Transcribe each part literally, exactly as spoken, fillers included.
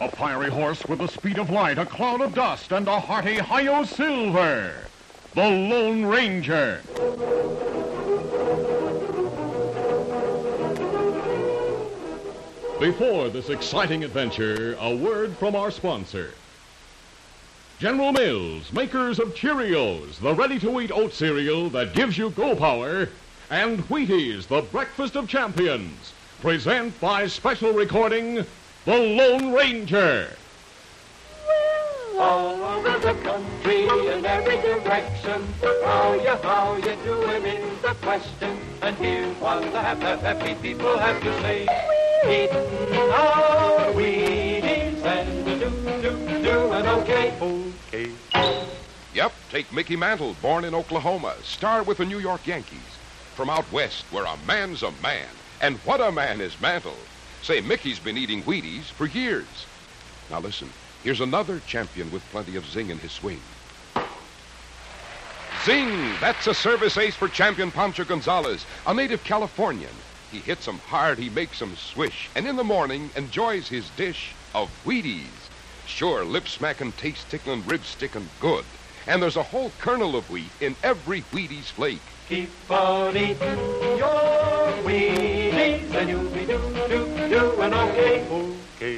A fiery horse with the speed of light, a cloud of dust, and a hearty Hi-Yo Silver. The Lone Ranger. Before this exciting adventure, a word from our sponsor. General Mills, makers of Cheerios, the ready-to-eat oat cereal that gives you go power, and Wheaties, the breakfast of champions, present by special recording, The Lone Ranger. All over the country in every direction, how you, how you doing is the question. And here's what the happy, happy people have to say. Eating our Wheaties and do, do, doing okay. Okay. Yep, take Mickey Mantle, born in Oklahoma, star with the New York Yankees. From out west, where a man's a man. And what a man is Mantle. Say, Mickey's been eating Wheaties for years. Now listen, here's another champion with plenty of zing in his swing. Zing! That's a service ace for champion Pancho Gonzalez, a native Californian. He hits 'em hard, he makes 'em swish, and in the morning enjoys his dish of Wheaties. Sure, lip-smacking, taste-tickling, rib-sticking good. And there's a whole kernel of wheat in every Wheaties flake. Keep on eating your Wheaties and you'll be do, do, doing okay. Okay.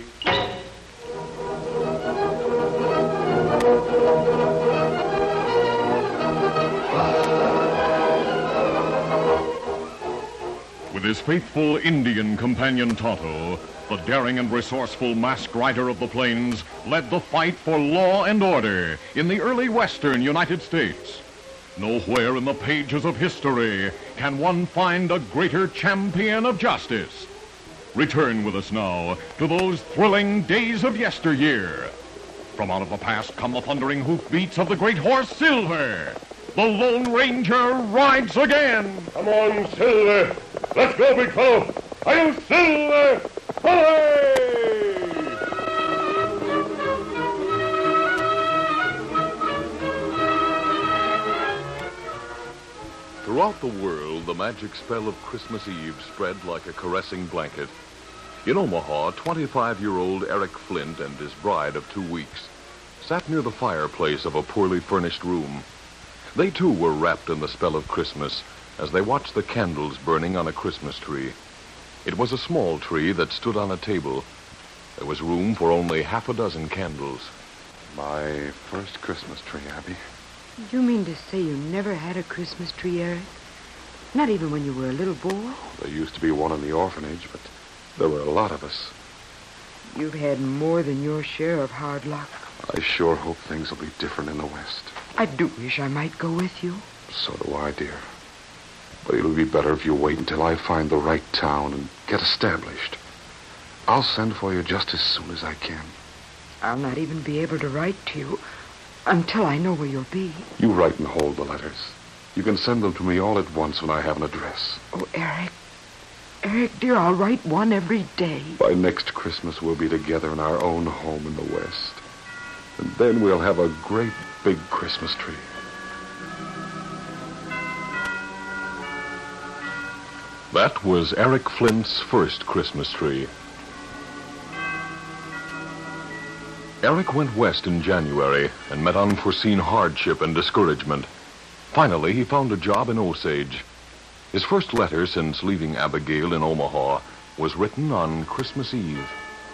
With his faithful Indian companion Tonto, the daring and resourceful masked rider of the plains led the fight for law and order in the early western United States. Nowhere in the pages of history can one find a greater champion of justice. Return with us now to those thrilling days of yesteryear. From out of the past come the thundering hoofbeats of the great horse Silver. The Lone Ranger rides again. Come on, Silver. Let's go, big fellow. Are you Silver? Hooray! Throughout the world, the magic spell of Christmas Eve spread like a caressing blanket. In Omaha, twenty-five-year-old Eric Flint and his bride of two weeks sat near the fireplace of a poorly furnished room. They, too, were wrapped in the spell of Christmas as they watched the candles burning on a Christmas tree. It was a small tree that stood on a table. There was room for only half a dozen candles. My first Christmas tree, Abby. You mean to say you never had a Christmas tree, Eric? Not even when you were a little boy? There used to be one in the orphanage, but there were a lot of us. You've had more than your share of hard luck. I sure hope things will be different in the West. I do wish I might go with you. So do I, dear. But it'll be better if you wait until I find the right town and get established. I'll send for you just as soon as I can. I'll not even be able to write to you until I know where you'll be. You write and hold the letters. You can send them to me all at once when I have an address. Oh, Eric. Eric, dear, I'll write one every day. By next Christmas, we'll be together in our own home in the West. And then we'll have a great big Christmas tree. That was Eric Flint's first Christmas tree. Eric went west in January and met unforeseen hardship and discouragement. Finally, he found a job in Osage. His first letter since leaving Abigail in Omaha was written on Christmas Eve.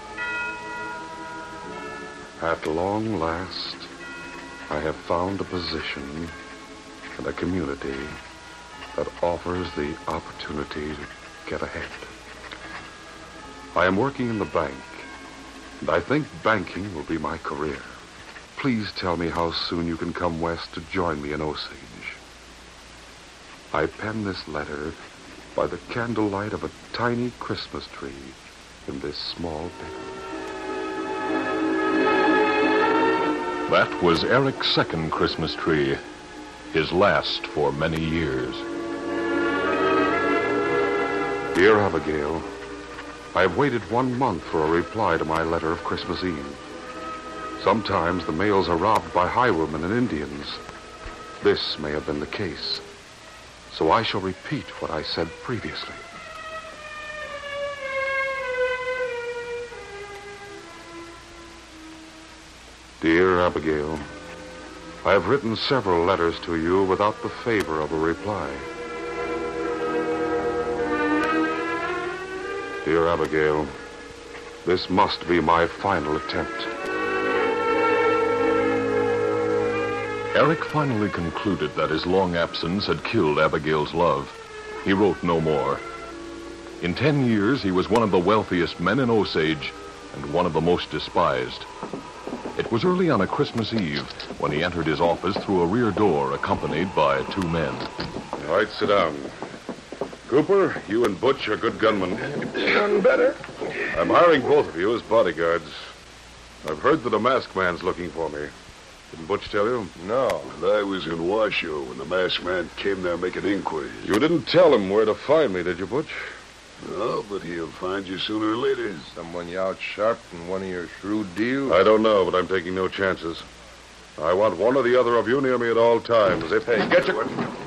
At long last, I have found a position and a community that offers the opportunity to get ahead. I am working in the bank, and I think banking will be my career. Please tell me how soon you can come west to join me in Osage. I pen this letter by the candlelight of a tiny Christmas tree in this small bedroom. That was Eric's second Christmas tree, his last for many years. Dear Abigail, I have waited one month for a reply to my letter of Christmas Eve. Sometimes the mails are robbed by highwaymen and Indians. This may have been the case. So I shall repeat what I said previously. Dear Abigail, I have written several letters to you without the favor of a reply. Dear Abigail, this must be my final attempt. Eric finally concluded that his long absence had killed Abigail's love. He wrote no more. In ten years, he was one of the wealthiest men in Osage and one of the most despised. It was early on a Christmas Eve when he entered his office through a rear door accompanied by two men. All right, sit down. Cooper, you and Butch are good gunmen. None better. I'm hiring both of you as bodyguards. I've heard that a masked man's looking for me. Didn't Butch tell you? No. Well, I was in Washoe when the masked man came there making inquiries. You didn't tell him where to find me, did you, Butch? No, but he'll find you sooner or later. Someone you out-sharped in one of your shrewd deals? I don't know, but I'm taking no chances. I want one or the other of you near me at all times. If Hey, get your...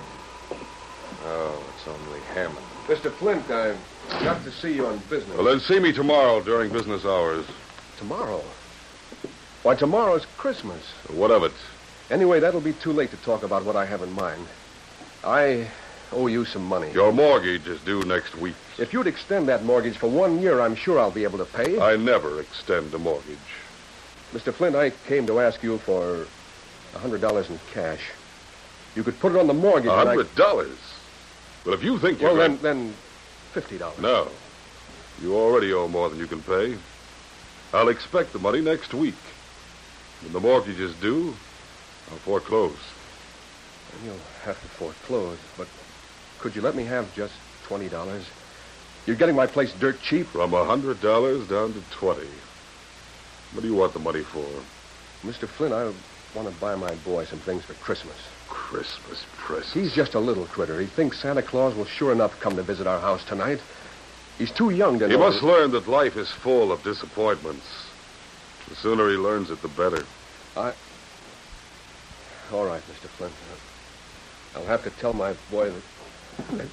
Oh, it's only Hammond. Mister Flint, I've got to see you on business. Well, then see me tomorrow during business hours. Tomorrow? Why, tomorrow's Christmas. What of it? Anyway, that'll be too late to talk about what I have in mind. I owe you some money. Your mortgage is due next week. If you'd extend that mortgage for one year, I'm sure I'll be able to pay. I never extend a mortgage. Mister Flint, I came to ask you for a hundred dollars in cash. You could put it on the mortgage. A and I- hundred dollars? Well, if you think you're... Well, going- then, then fifty dollars. No. You already owe more than you can pay. I'll expect the money next week. When the mortgage is due, I'll foreclose. You'll have to foreclose, but could you let me have just twenty dollars? You're getting my place dirt cheap. From a hundred dollars down to twenty. What do you want the money for? Mister Flint, I want to buy my boy some things for Christmas. Christmas presents. He's just a little critter. He thinks Santa Claus will sure enough come to visit our house tonight. He's too young to He know... must learn that life is full of disappointments. The sooner he learns it, the better. I... All right, Mister Flint. I'll have to tell my boy that...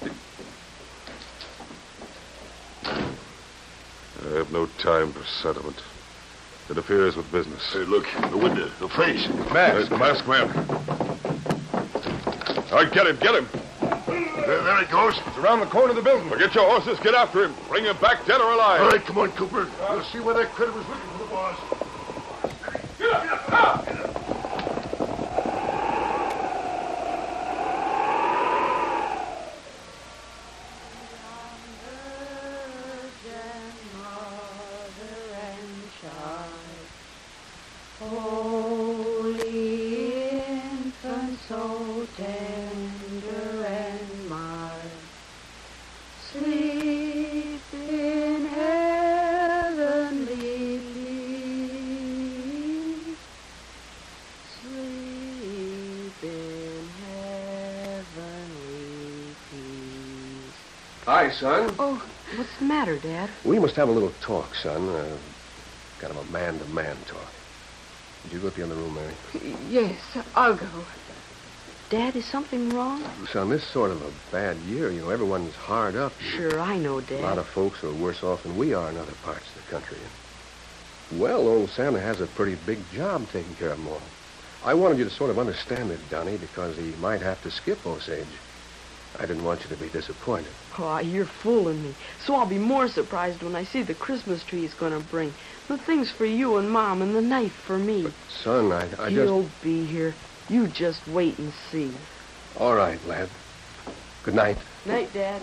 I have no time for sentiment. It interferes with business. Hey, look, the window, the face. Mask. The masked man. All right, get him, get him. There, there he goes. It's around the corner of the building. Well, get your horses, get after him. Bring him back dead or alive. All right, come on, Cooper. We'll see where that critter was looking for the boss. Get up, get up, get up. Holy infant, so tender and mild, sleep in heavenly peace. Sleep in heavenly peace. Hi, son. Oh, what's the matter, Dad? We must have a little talk, son. Uh, kind of a man-to-man talk. Would you go up the other room, Mary? Yes, I'll go. Dad, is something wrong? Son, this sort of a bad year. You know, everyone's hard up. Sure, I know, Dad. A lot of folks are worse off than we are in other parts of the country. Well, old Santa has a pretty big job taking care of them all. I wanted you to sort of understand it, Donnie, because he might have to skip Osage. I didn't want you to be disappointed. Oh, you're fooling me. So I'll be more surprised when I see the Christmas tree he's going to bring. The things for you and Mom and the knife for me. But, son, I, I He'll just... be here. You just wait and see. All right, lad. Good night. Night, Dad.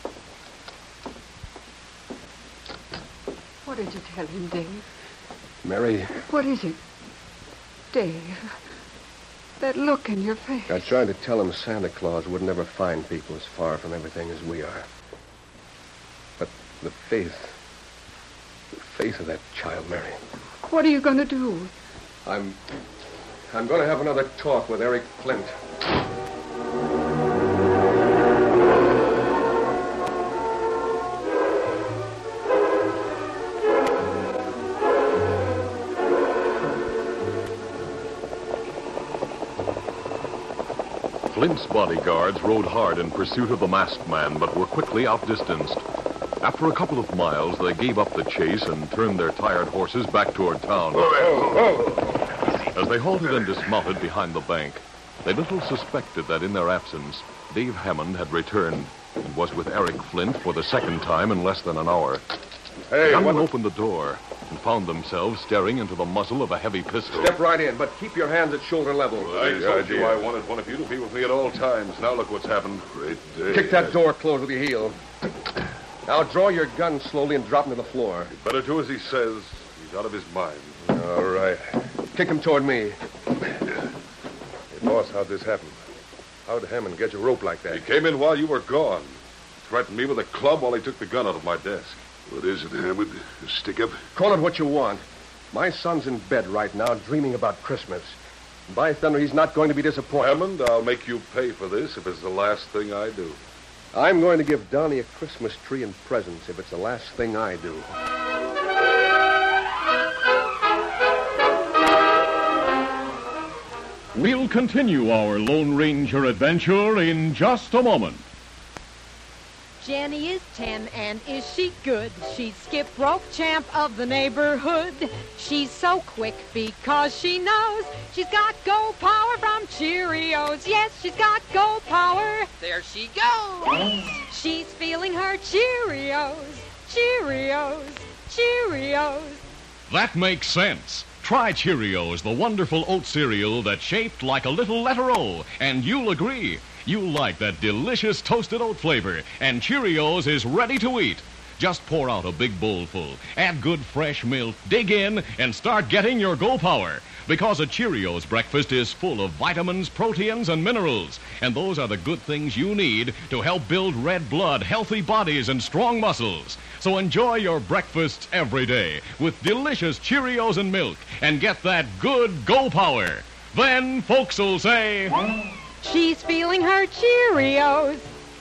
What did you tell him, Dave? Mary, What is it? Dave, that look in your face. I tried to tell him Santa Claus would never find people as far from everything as we are. But the faith, the faith of that child, Mary. What are you going to do? I'm, I'm going to have another talk with Eric Flint. Flint's bodyguards rode hard in pursuit of the masked man, but were quickly outdistanced. After a couple of miles, they gave up the chase and turned their tired horses back toward town. Oh, oh, oh. they halted and dismounted behind the bank, they little suspected that in their absence, Dave Hammond had returned and was with Eric Flint for the second time in less than an hour. Hey, the gunmen what... opened the door and found themselves staring into the muzzle of a heavy pistol. Step right in, but keep your hands at shoulder level. Well, I told you I wanted one of you to be with me at all times. Now look what's happened. Great day. Kick that door closed with your heel. Now draw your gun slowly and drop him to the floor. You'd better do as he says. He's out of his mind. All right. Kick him toward me. Hey, boss, how'd this happen? How'd Hammond get your rope like that? He came in while you were gone. Threatened me with a club while he took the gun out of my desk. What is it, Hammond? A stick-up? Call it what you want. My son's in bed right now, dreaming about Christmas. By thunder, he's not going to be disappointed. Hammond, I'll make you pay for this if it's the last thing I do. I'm going to give Donnie a Christmas tree and presents if it's the last thing I do. We'll continue our Lone Ranger adventure in just a moment. Jenny is ten, and is she good? She's skip rope champ of the neighborhood. She's so quick because she knows she's got go power from Cheerios. Yes, she's got go power. There she goes. She's feeling her Cheerios, Cheerios, Cheerios. That makes sense. Try Cheerios, the wonderful oat cereal that's shaped like a little letter O, and you'll agree. You'll like that delicious toasted oat flavor, and Cheerios is ready to eat. Just pour out a big bowlful, add good fresh milk, dig in, and start getting your go power. Because a Cheerios breakfast is full of vitamins, proteins, and minerals, and those are the good things you need to help build red blood, healthy bodies, and strong muscles. So enjoy your breakfasts every day with delicious Cheerios and milk, and get that good go power. Then folks will say... She's feeling her Cheerios.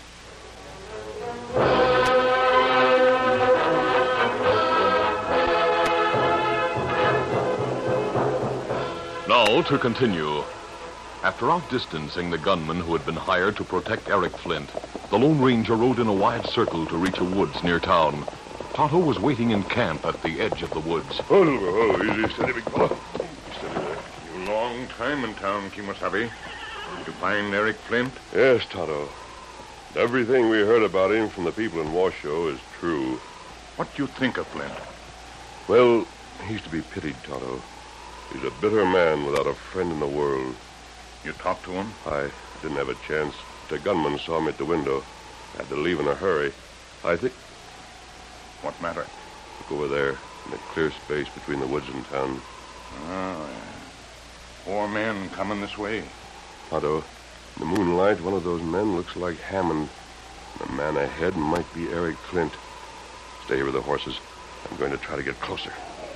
Now to continue. After outdistancing the gunman who had been hired to protect Eric Flint, the Lone Ranger rode in a wide circle to reach a woods near town. Tonto was waiting in camp at the edge of the woods. Oh, oh, easy, steady, big fellow. Steady there. You long time in town, Kimasabi. Did you find Eric Flint? Yes, Tonto. Everything we heard about him from the people in Washoe is true. What do you think of Flint? Well, he's to be pitied, Tonto. He's a bitter man without a friend in the world. You talked to him? I didn't have a chance. The gunman saw me at the window. I had to leave in a hurry. I think... What matter? Look over there, in the clear space between the woods and town. Oh, yeah. Four men coming this way. Tonto, in the moonlight, one of those men looks like Hammond. The man ahead might be Eric Flint. Stay here with the horses. I'm going to try to get closer.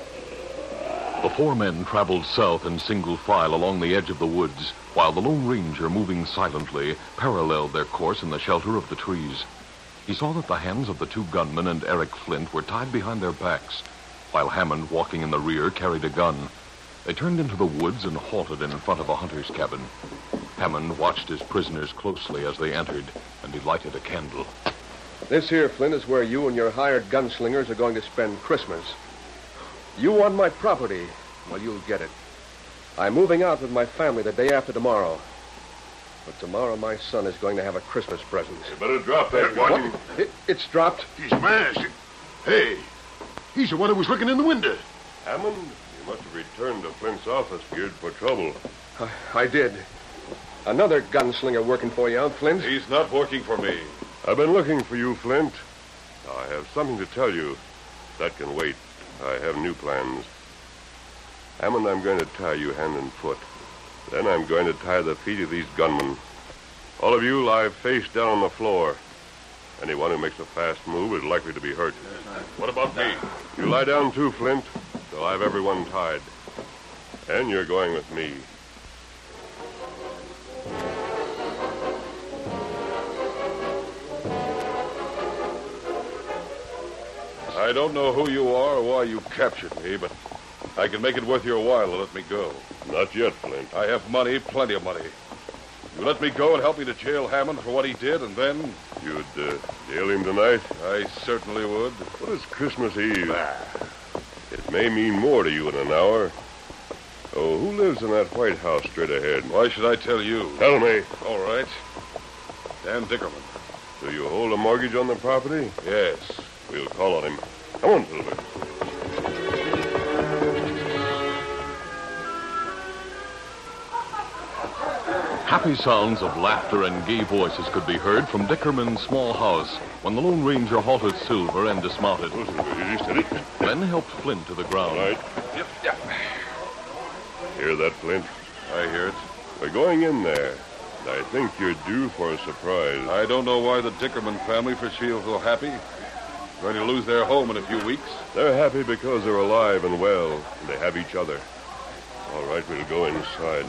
The four men traveled south in single file along the edge of the woods, while the Lone Ranger, moving silently, paralleled their course in the shelter of the trees. He saw that the hands of the two gunmen and Eric Flint were tied behind their backs, while Hammond, walking in the rear, carried a gun. They turned into the woods and halted in front of a hunter's cabin. Hammond watched his prisoners closely as they entered, and he lighted a candle. This here, Flint, is where you and your hired gunslingers are going to spend Christmas. You want my property. Well, you'll get it. I'm moving out with my family the day after tomorrow. But tomorrow my son is going to have a Christmas present. You better drop that gun. It, it's dropped. He's masked. Hey, he's the one who was looking in the window. Hammond, you must have returned to Flint's office geared for trouble. I, I did. Another gunslinger working for you, huh, Flint? He's not working for me. I've been looking for you, Flint. I have something to tell you. That can wait. I have new plans. Hammond, I'm going to tie you hand and foot. Then I'm going to tie the feet of these gunmen. All of you lie face down on the floor. Anyone who makes a fast move is likely to be hurt. What about me? You lie down too, Flint, so I have everyone tied. And you're going with me. I don't know who you are or why you captured me, but I can make it worth your while to let me go. Not yet, Flint. I have money, plenty of money. You let me go and help me to jail Hammond for what he did, and then... You'd uh, jail him tonight? I certainly would. What is Christmas Eve? Ah. It may mean more to you in an hour. Oh, who lives in that White House straight ahead? Why should I tell you? Tell me. All right. Dan Dickerman. Do you hold a mortgage on the property? Yes. We'll call on him. Come on, Silver. Happy sounds of laughter and gay voices could be heard from Dickerman's small house when the Lone Ranger halted Silver and dismounted. Oh, Silver, easy, steady. Glenn helped Flint to the ground. All right. Yep, yep. Hear that, Flint? I hear it. We're going in there. I think you're due for a surprise. I don't know why the Dickerman family for feel so happy. Going to lose their home in a few weeks. They're happy because they're alive and well, and they have each other. All right, we'll go inside.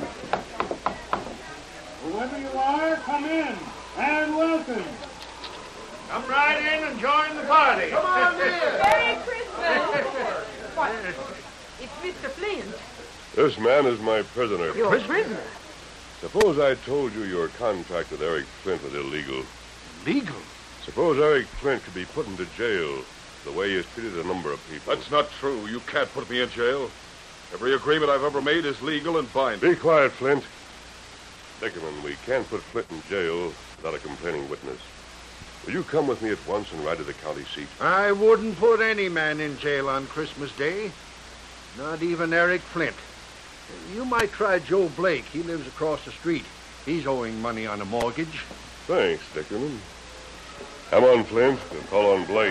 Whoever you are, come in and welcome. Come right in and join the party. Come on in. Merry Christmas. What? It's Mister Flint. This man is my prisoner. Your prisoner? Suppose I told you your contract with Eric Flint was illegal. Legal? Suppose Eric Flint could be put into jail the way he has treated a number of people. That's not true. You can't put me in jail. Every agreement I've ever made is legal and binding. Be quiet, Flint. Dickerman, we can't put Flint in jail without a complaining witness. Will you come with me at once and ride to the county seat? I wouldn't put any man in jail on Christmas Day. Not even Eric Flint. You might try Joe Blake. He lives across the street. He's owing money on a mortgage. Thanks, Dickerman. Come on, Flint. We'll call on Blake.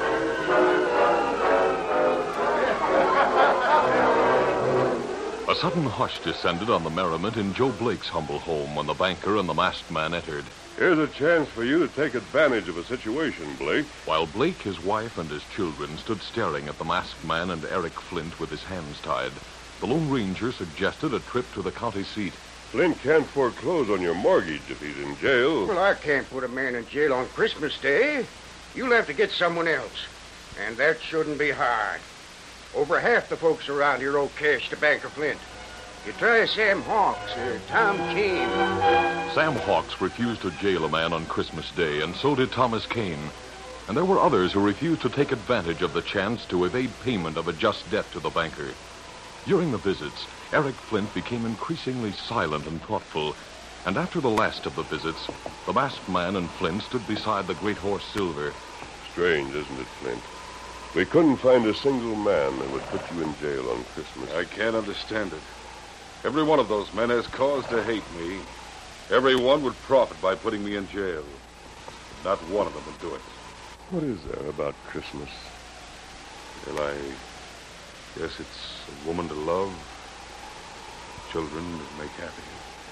A sudden hush descended on the merriment in Joe Blake's humble home when the banker and the masked man entered. Here's a chance for you to take advantage of a situation, Blake. While Blake, his wife, and his children stood staring at the masked man and Eric Flint with his hands tied, the Lone Ranger suggested a trip to the county seat. Flint can't foreclose on your mortgage if he's in jail. Well, I can't put a man in jail on Christmas Day. You'll have to get someone else. And that shouldn't be hard. Over half the folks around here owe cash to Banker Flint. You try Sam Hawks or Tom Kane. Sam Hawks refused to jail a man on Christmas Day, and so did Thomas Kane. And there were others who refused to take advantage of the chance to evade payment of a just debt to the banker. During the visits, Eric Flint became increasingly silent and thoughtful, and after the last of the visits, the masked man and Flint stood beside the great horse Silver. Strange, isn't it, Flint? We couldn't find a single man that would put you in jail on Christmas. I can't understand it. Every one of those men has cause to hate me. Every one would profit by putting me in jail. Not one of them would do it. What is there about Christmas? Well, I guess it's a woman to love, children to make happy.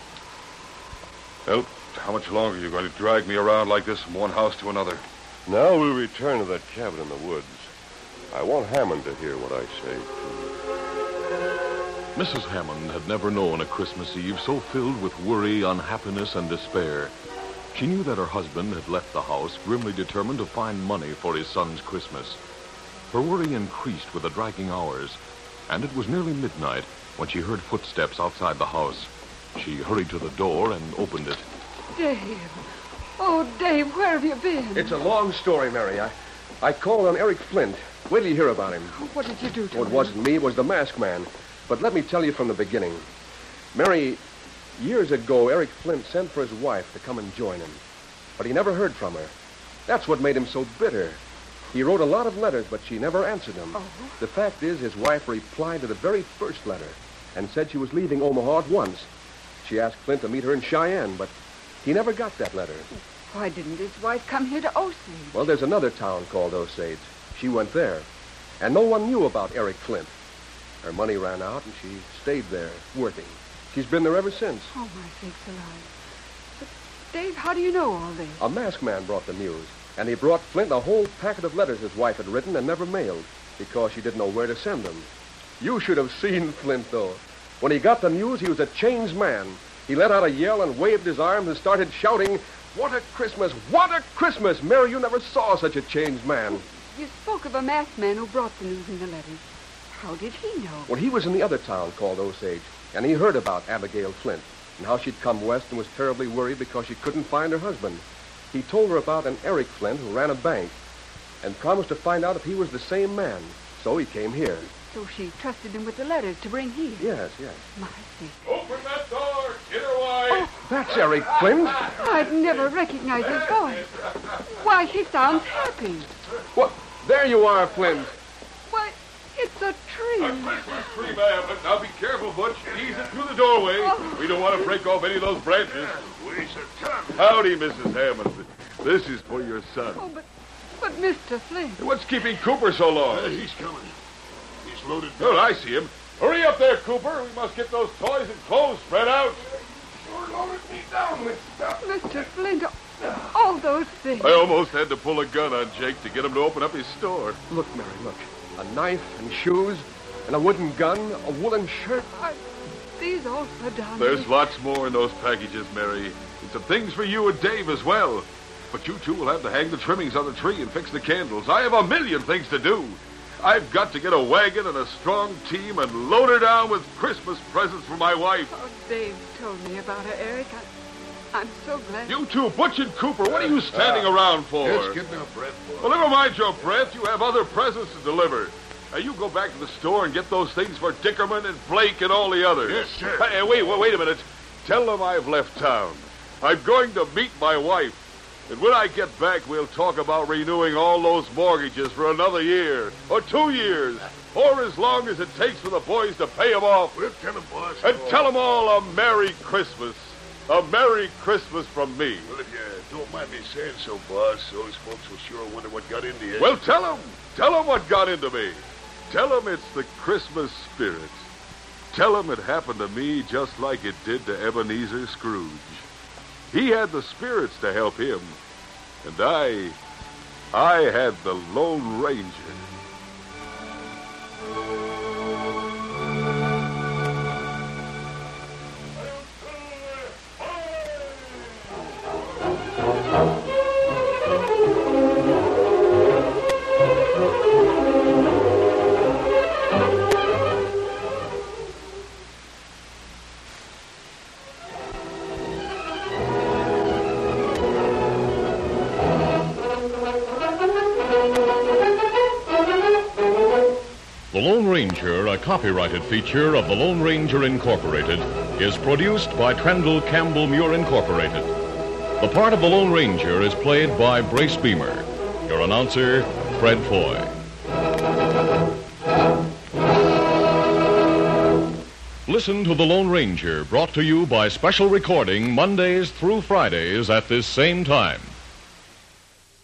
Well, how much longer are you going to drag me around like this from one house to another? Now we'll return to that cabin in the woods. I want Hammond to hear what I say. Missus Hammond had never known a Christmas Eve so filled with worry, unhappiness, and despair. She knew that her husband had left the house, grimly determined to find money for his son's Christmas. Her worry increased with the dragging hours, and it was nearly midnight when she heard footsteps outside the house. She hurried to the door and opened it. Dave. Oh, Dave, where have you been? It's a long story, Mary. I, I called on Eric Flint. Wait till you hear about him. What did you do to Oh, him? it wasn't me. It was the masked man. But let me tell you from the beginning. Mary, years ago, Eric Flint sent for his wife to come and join him. But he never heard from her. That's what made him so bitter. He wrote a lot of letters, but she never answered them. Oh. The fact is, his wife replied to the very first letter and said she was leaving Omaha at once. She asked Flint to meet her in Cheyenne, but he never got that letter. Why didn't his wife come here to Osage? Well, there's another town called Osage. She went there. And no one knew about Eric Flint. Her money ran out, and she stayed there, working. She's been there ever since. Oh, my sakes alive. But, Dave, how do you know all this? A masked man brought the news, and he brought Flint a whole packet of letters his wife had written and never mailed because she didn't know where to send them. You should have seen Flint, though. When he got the news, he was a changed man. He let out a yell and waved his arms and started shouting, "What a Christmas! What a Christmas! Mary, you never saw such a changed man." You spoke of a masked man who brought the news in the letters. How did he know? Well, he was in the other town called Osage, and he heard about Abigail Flint and how she'd come west and was terribly worried because she couldn't find her husband. He told her about an Eric Flint who ran a bank and promised to find out if he was the same man. So he came here. So she trusted him with the letters to bring here. Yes, yes. My thing. Open that door! Get her away! That's Eric Flint. I'd never recognized his voice. Why, he sounds happy. What? There you are, Flint. Why, it's a tree. A Christmas tree, ma'am. But now be careful, Butch. Ease it through the doorway. Oh. We don't want to break off any of those branches. Waste of time. Howdy, Missus Hammond. This is for your son. Oh, but, but Mister Flint. What's keeping Cooper so long? Uh, he's coming. He's loaded. Oh, I see him. Hurry up there, Cooper. We must get those toys and clothes spread out. Sure loaded me down with stuff. Mister Flint, all those things. I almost had to pull a gun on Jake to get him to open up his store. Look, Mary, look. A knife and shoes and a wooden gun, a woolen shirt. Are these all for Donnie? There's lots more in those packages, Mary. And some things for you and Dave as well. But you two will have to hang the trimmings on the tree and fix the candles. I have a million things to do. I've got to get a wagon and a strong team and load her down with Christmas presents for my wife. Oh, Dave told me about her, Eric. I, I'm so glad. You two, Butch and Cooper, what are you standing Uh, around for? Just getting our breath. Well, never mind your breath. You have other presents to deliver. Now, you go back to the store and get those things for Dickerman and Blake and all the others. Yes, sir. Hey, wait, wait, wait a minute. Tell them I've left town. I'm going to meet my wife. And when I get back, we'll talk about renewing all those mortgages for another year, or two years, or as long as it takes for the boys to pay them off. We'll tell them, boss. And tell them all a Merry Christmas. A Merry Christmas from me. Well, if you don't mind me saying so, boss, those folks will sure wonder what got into you. Well, tell them. Tell them what got into me. Tell them it's the Christmas spirit. Tell them it happened to me just like it did to Ebenezer Scrooge. He had the spirits to help him. And I, I had the Lone Ranger. The Lone Ranger, a copyrighted feature of the Lone Ranger Incorporated, is produced by Trendle Campbell Muir Incorporated. The part of the Lone Ranger is played by Brace Beamer. Your announcer, Fred Foy. Listen to The Lone Ranger, brought to you by special recording Mondays through Fridays at this same time.